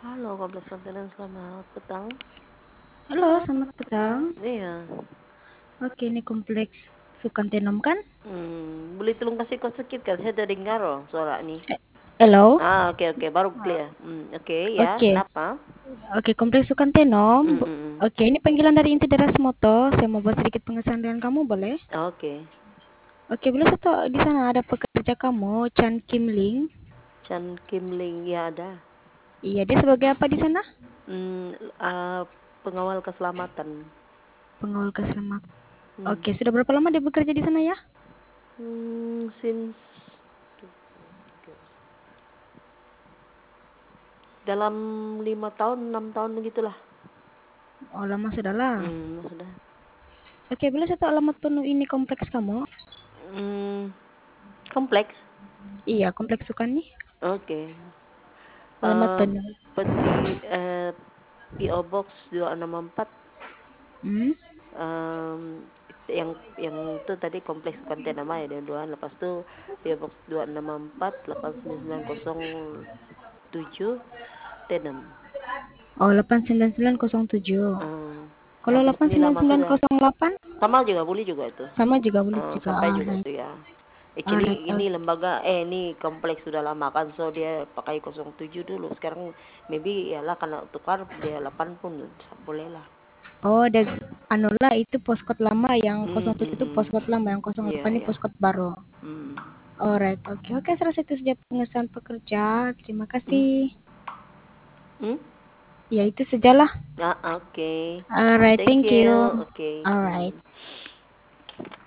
Halo, Kompleks Kontainer, selamat petang. Halo, selamat petang. Iya. Oke, ini kompleks Sukantenom kan? Boleh tolong kasih kau sedikit kan? Saya tidak dengar suara ini. Hello. Oke, baru clear. Oke, ya, Oke, kenapa? oke, kompleks Sukantenom. Mm, mm, mm. Oke, ini panggilan dari Inti Deras Moto. Saya mau buat sedikit pengesahan dengan kamu, boleh? Oke. Oke, boleh satu di sana ada pekerja kamu, Chan Kim Ling. Chan Kim Ling, ya ada. Iya, dia sebagai apa di sana? Hmm, ah, Pengawal keselamatan. Pengawal keselamatan. Hmm. Oke, sudah berapa lama dia bekerja di sana ya? Since dalam 5 tahun, 6 tahun begitulah. Oh, lama sudah lah. Sudah. Oke, boleh satu alamat penuh ini kompleks kamu? Hmm, Kompleks. Iya, kompleks Sukan nih. Oke. Alamat Eh, penuh. PO Box 264. Hmm? Em, yang itu tadi kompleks konten nama ya, dan dua lepas itu PO Box 264 89907 Tenem. Oh, 89907. Kalau Habis ini lama sudah. 89908 Sama juga boleh juga itu. sama juga boleh juga. Sampai juga Alright. itu ya. Actually Alright. ini lembaga ini kompleks sudah lama kan, so dia pakai 07 dulu. Sekarang maybe ya lah, karena tukar dia 8 pun boleh lah. Oh, ada anu lah itu postcode lama yang Hmm, 07 hmm, itu hmm. postcode lama yang Iya, 08 ini ya. postcode baru. Hmm. Alright. Oke. Oke, saya rasa itu saja pengesahan pekerja. Terima Hmm? kasih. Hmm? Ya, itu sajalah. Oke. Alright. Thank Thank you. you. Oke. Alright.